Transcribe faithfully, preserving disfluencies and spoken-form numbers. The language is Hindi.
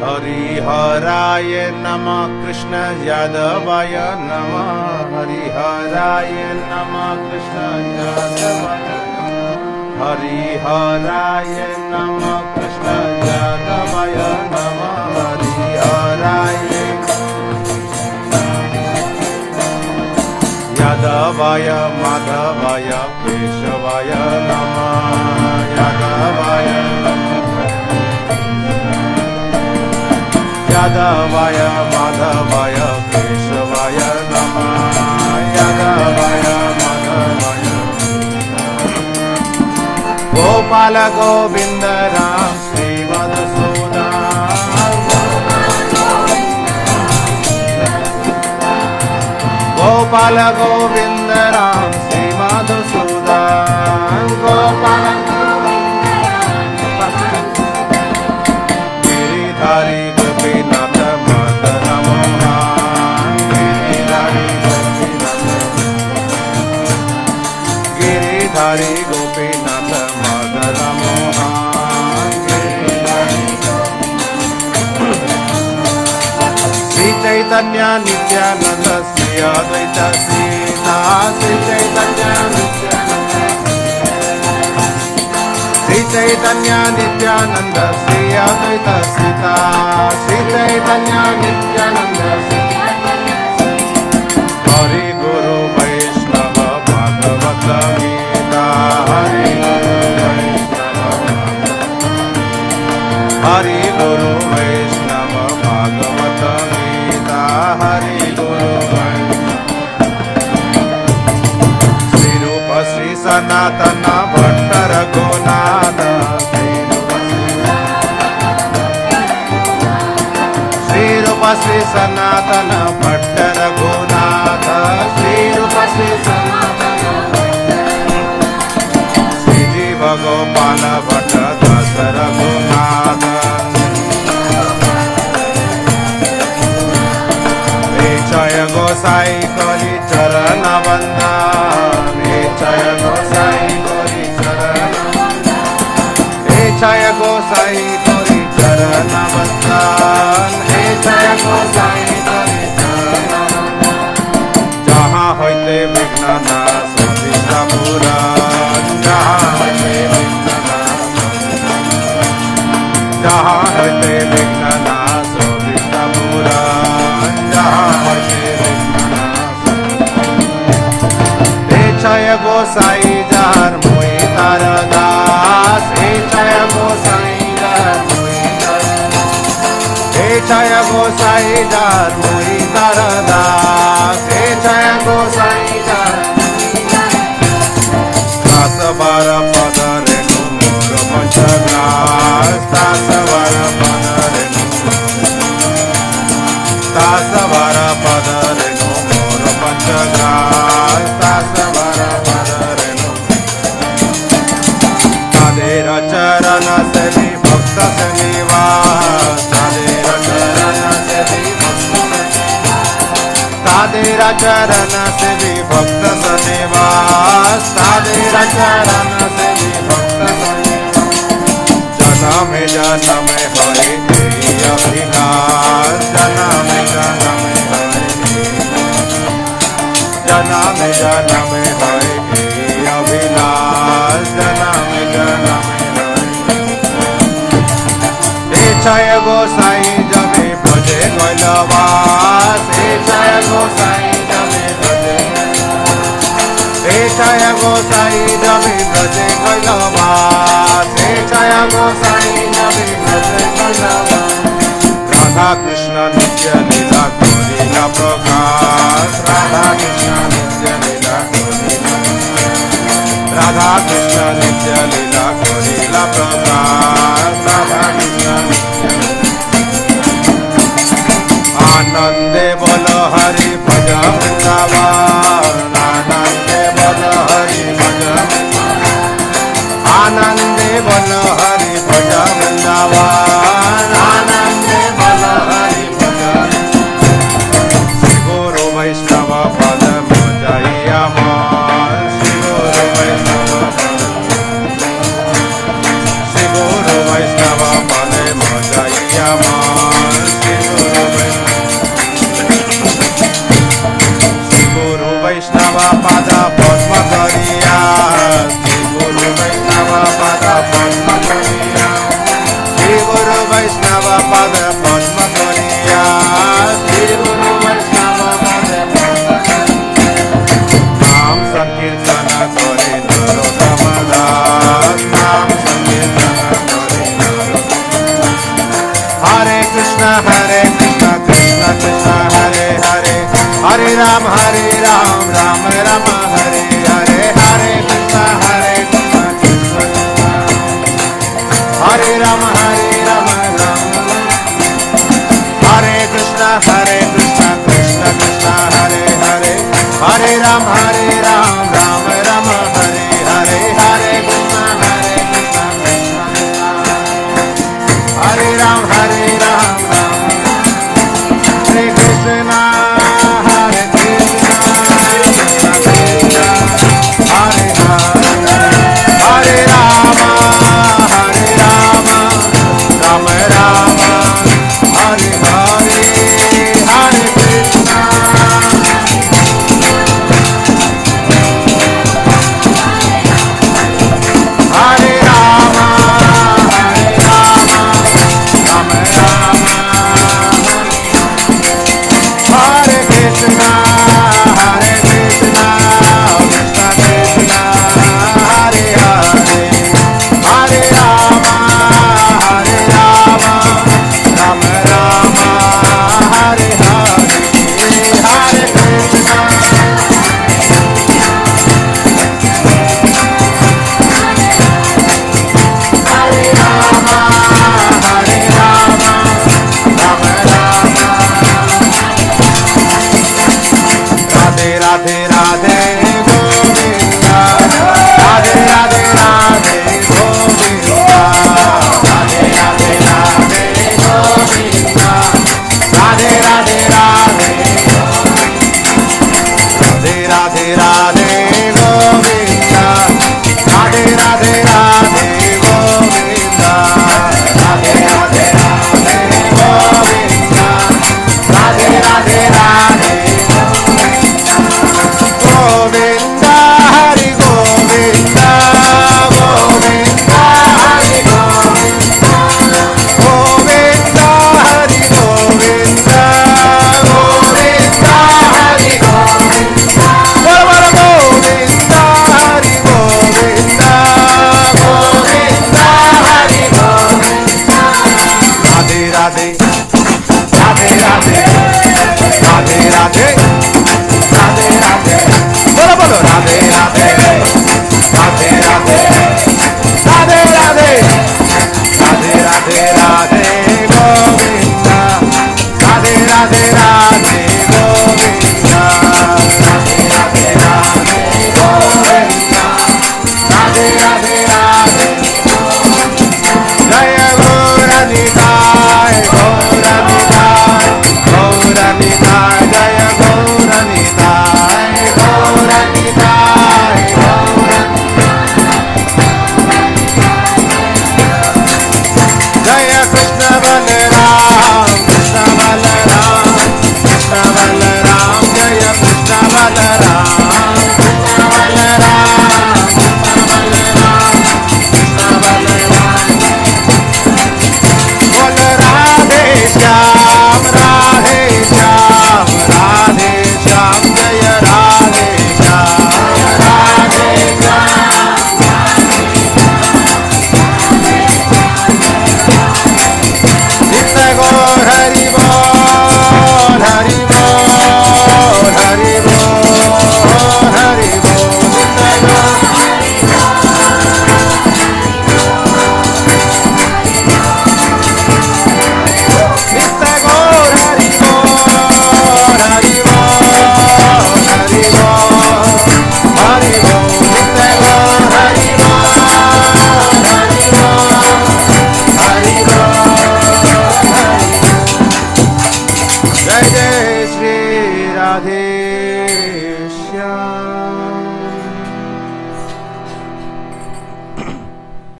हरिहराय नमः कृष्ण यादवाय नमः हरिहराय नमः कृष्ण यादवाय हरिहराय नमः कृष्ण यादवाय नमः हरिहराय यादवाय माधवाय केशवाय नमः यादवाय यादवाय माधवाय केशवाय नमः यादवाय माधवाय गोपाल गोविंद राम श्री मधुसूदन गोपाल गोविंद राम श्री मधुसूदन गोपाल गिरिधारी गोपीनाथ मदन मोहन गिरिधारी गोपीनाथ गिरिधारी गोपीनाथ मदन मोहन श्री चैतन्य नित्यानंद श्री अद्वैत सीता श्री चैतन्य नित्यानंद श्री चैतन्य नित्यानंद श्री अद्वैत सीता श्री चैतन्य नित्यानंद हरि गुरु वैष्णव भागवत गीता हरि हरि गुरु वैष्णव भागवत गीता हरि गुरु श्री रूप श्री सनातन भट्ट रघुनाथ श्री रूप श्री सनातन भट्ट रघुनाथ श्री रूप श्री सनातन श्री जीव गोपाल भट्ट दास रघुनाथ जय गोसाई करी चरण वंदन जय गोसाई करी चरण जय गोसाई करी चरण वंदन जय गोसाई करी चरण जहाँ होते विघ्न नाश प्रतिष्ठा पुराण जहाँ होते विघ्न नाश जहाँ होते विघ्न नाश प्रतिष्ठा पुराण जहाँ जय गोसाई जार मोई तार दास हे जय गोसाई जार मोई तार हे जय गोसाई जार मोई तार दास हे जय गोसाई जार दास बार पद रेणु मोर पंचग्रास दास बार पद रेणु दास बार पद रेणु मोर पंचग्रास दास चरण से भी भक्त से निवास तादेर चरण से भी भक्त तादेर चरण से भी भक्त से निवास तादेर चरण से भी भक्त जन्म जन्म हरि अभिलाष जन्म जन्म हरि जन्म जन्म हरि अभिलाष जन्म जन्म जय गोसाई जमे भजे कैलवास हे जय गोसाई जमे भजे हे जय गोसाई जमे भजे कैलवास हे जय गोसाई जमे भजे कैलवास राधा कृष्ण नित्य लीला करिला प्रकाश राधा कृष्ण नित्य लीला करिला राधा कृष्ण नित्य लीला करिला प्रकाश राधा कृष्ण आनंदे बोल हरि भज वृंदावन आनंदे बोल हरि भज आनंदे बोल हरि भज वृंदावन आनंदे बोल हरि वैष्णव पद पद्म करिया श्री गुरु वैष्णव पद नाम संकीर्तन करे नरोत्तम दास नाम संकीर्तन करे नरोत्तम हरे कृष्ण हरे कृष्ण कृष्ण कृष्ण हरे हरे हरे राम हरे राम राम राम हरे हरे हरे कृष्ण हरे कृष्ण कृष्ण कृष्ण हरे राम हरे राम राम हरे कृष्ण हरे कृष्ण कृष्ण कृष्ण हरे हरे हरे राम हरे राम राम राम हरे हरे हरे कृष्ण हरे कृष्ण कृष्ण कृष्ण हरे राम हरे राम राम हरे कृष्ण हरे कृष्ण कृष्ण कृष्ण हरे हरे हरे राम हरे राम राम राम हरे हरे हरे कृष्ण हरे राम हरे राम राम राम हरे कृष्ण हरे कृष्ण कृष्ण कृष्ण हरे हरे हरे राम हरे राम राम राम हरे हरे हरे कृष्ण हरे राम हरे राम राम राम राधे राधे राधे गोविंदा राधे राधे राधे गोविंदा राधे राधे राधे गोविंदा राधे राधे राधे राधे राधे राधे गोविंदा राधे राधे राधे गोविंदा राधे राधे राधे गोविंदा राधे राधे राधे गोविंदा हरि गोविंदा गोविंदा हरि गोविंदा गोविंदा हरि गोविंदा गोविंदा हरि गोविंदा बोल बोल गोविंदा हरि गोविंदा गोविंदा हरि गोविंदा राधे राधे राधे राधे राधे राधे राधे राधे बोलो बोलो राधे राधे राधे राधे राधे राधे राधे राधे राधे गोविंदा राधे राधे राधे गोविंदा राधे राधे राधे गोविंदा राधे राधे राधे जय गौरनिताय गौरनिताय गौरनिताय जय गौरनिताय गौरनिताय गौरनिताय जय कृष्ण बलराम